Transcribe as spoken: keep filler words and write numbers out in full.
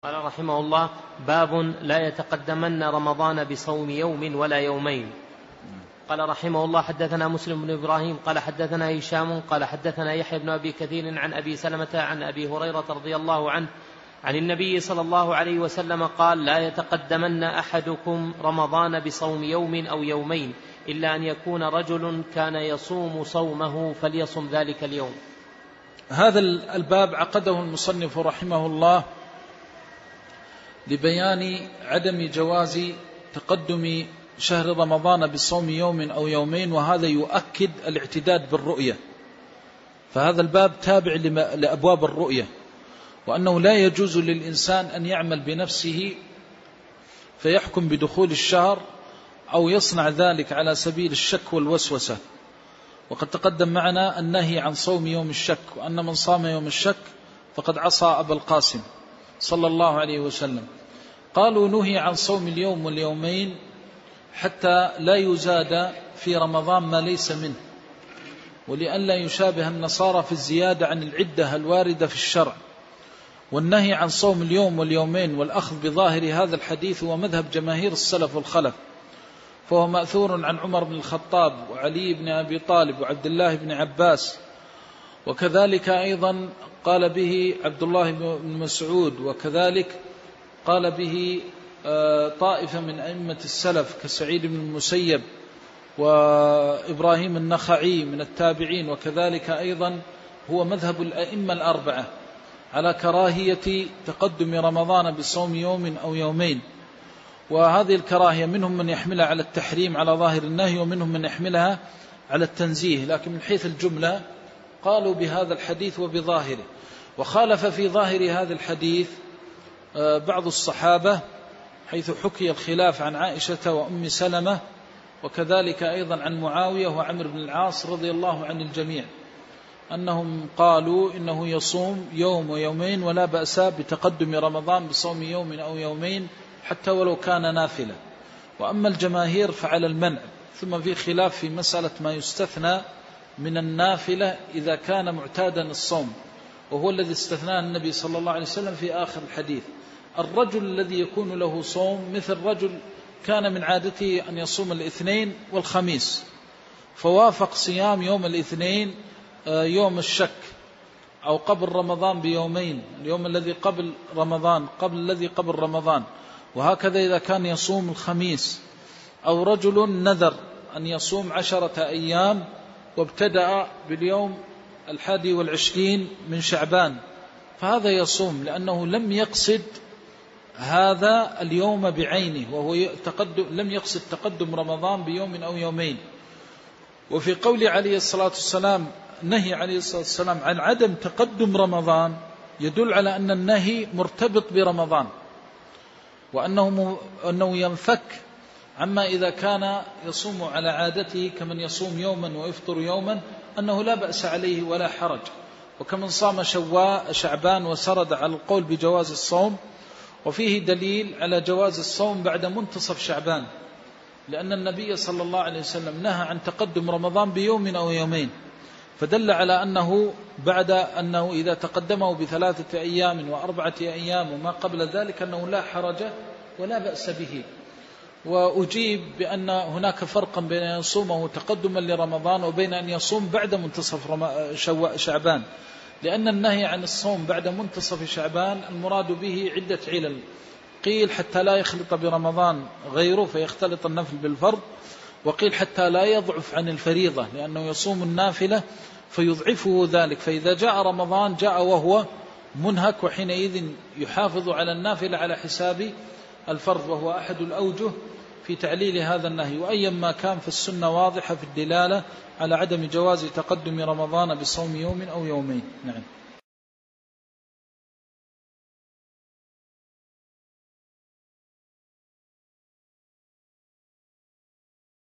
قال رحمه الله: باب لا يتقدمن رمضان بصوم يوم ولا يومين. قال رحمه الله: حدثنا مسلم بن إبراهيم قال حدثنا هشام قال حدثنا يحيى بن أبي كثير عن أبي سلمة عن أبي هريرة رضي الله عنه عن النبي صلى الله عليه وسلم قال: لا يتقدمن أحدكم رمضان بصوم يوم أو يومين إلا أن يكون رجل كان يصوم صومه فليصم ذلك اليوم. هذا الباب عقده المصنف رحمه الله لبيان عدم جواز تقدم شهر رمضان بصوم يوم أو يومين، وهذا يؤكد الاعتداد بالرؤية. فهذا الباب تابع لأبواب الرؤية، وأنه لا يجوز للإنسان أن يعمل بنفسه فيحكم بدخول الشهر أو يصنع ذلك على سبيل الشك والوسوسة. وقد تقدم معنا النهي عن صوم يوم الشك، وأن من صام يوم الشك فقد عصى أبا القاسم صلى الله عليه وسلم. قالوا نهي عن صوم اليوم واليومين حتى لا يزاد في رمضان ما ليس منه، ولئلا يشابه النصارى في الزيادة عن العدة الواردة في الشرع. والنهي عن صوم اليوم واليومين والأخذ بظاهر هذا الحديث هو مذهب جماهير السلف والخلف، فهو مأثور عن عمر بن الخطاب وعلي بن أبي طالب وعبد الله بن عباس، وكذلك أيضا قال به عبد الله بن مسعود، وكذلك قال به طائفة من أئمة السلف كسعيد بن المسيب وإبراهيم النخعي من التابعين، وكذلك أيضا هو مذهب الأئمة الأربعة على كراهية تقدم رمضان بصوم يوم أو يومين. وهذه الكراهية منهم من يحملها على التحريم على ظاهر النهي، ومنهم من يحملها على التنزيه، لكن من حيث الجملة قالوا بهذا الحديث وبظاهره. وخالف في ظاهر هذا الحديث بعض الصحابة، حيث حكي الخلاف عن عائشة وأم سلمة، وكذلك أيضا عن معاوية وعمر بن العاص رضي الله عن الجميع، أنهم قالوا إنه يصوم يوم ويومين ولا بأس بتقدم رمضان بصوم يوم أو يومين حتى ولو كان نافلة. وأما الجماهير فعلى المنع. ثم في خلاف في مسألة ما يستثنى من النافلة إذا كان معتادا الصوم، وهو الذي استثناه النبي صلى الله عليه وسلم في آخر الحديث. الرجل الذي يكون له صوم مثل رجل كان من عادته أن يصوم الاثنين والخميس، فوافق صيام يوم الاثنين يوم الشك أو قبل رمضان بيومين، اليوم الذي قبل رمضان قبل الذي قبل رمضان. وهكذا إذا كان يصوم الخميس. أو رجل نذر أن يصوم عشرة أيام وابتدأ باليوم الحادي والعشرين من شعبان، فهذا يصوم لأنه لم يقصد هذا اليوم بعينه، وهو تقدم لم يقصد تقدم رمضان بيوم أو يومين. وفي قول عليه الصلاة والسلام نهي عليه الصلاة والسلام عن عدم تقدم رمضان يدل على أن النهي مرتبط برمضان، وأنه أنه ينفك عما إذا كان يصوم على عادته كمن يصوم يوما ويفطر يوما، أنه لا بأس عليه ولا حرج. وكمن صام شعبان وسرد على القول بجواز الصوم. وفيه دليل على جواز الصوم بعد منتصف شعبان، لأن النبي صلى الله عليه وسلم نهى عن تقدم رمضان بيوم أو يومين، فدل على أنه بعد أنه إذا تقدمه بثلاثة أيام وأربعة أيام وما قبل ذلك أنه لا حرج ولا بأس به. وأجيب بأن هناك فرقا بين أن يصومه تقدما لرمضان وبين أن يصوم بعد منتصف شعبان، لأن النهي عن الصوم بعد منتصف شعبان المراد به عدة علل. قيل حتى لا يخلط برمضان غيره فيختلط النفل بالفرض، وقيل حتى لا يضعف عن الفريضة لأنه يصوم النافلة فيضعفه ذلك، فإذا جاء رمضان جاء وهو منهك، وحينئذ يحافظ على النافلة على حساب الفرض، وهو أحد الأوجه في تعليل هذا النهي. وأيما كان فالسنة واضحة في الدلالة على عدم جواز تقدم رمضان بصوم يوم أو يومين. نعم.